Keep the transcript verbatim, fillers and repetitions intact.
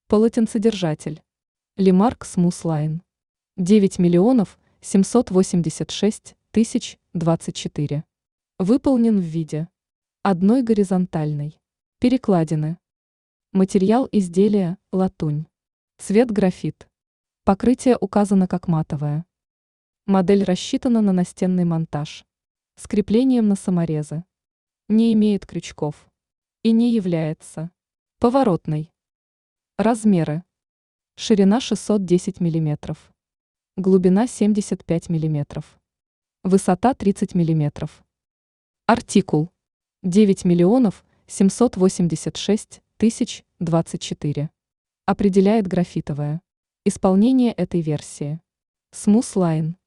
Полотенцедержатель. Лимарк Smooth Line. девять миллионов семьсот восемьдесят шесть тысяч двадцать четыре. Выполнен в виде одной горизонтальной перекладины. Материал изделия – латунь. Цвет графит. Покрытие указано как матовое. Модель рассчитана на настенный монтаж с креплением на саморезы. Не имеет крючков и не является поворотной. Размеры. Ширина шестьсот десять миллиметров. Глубина семьдесят пять миллиметров. Высота тридцать миллиметров. Артикул. девять миллионов семьсот восемьдесят шесть тысяч двадцать четыре. Определяет графитовое. Исполнение этой версии. Smooth Line.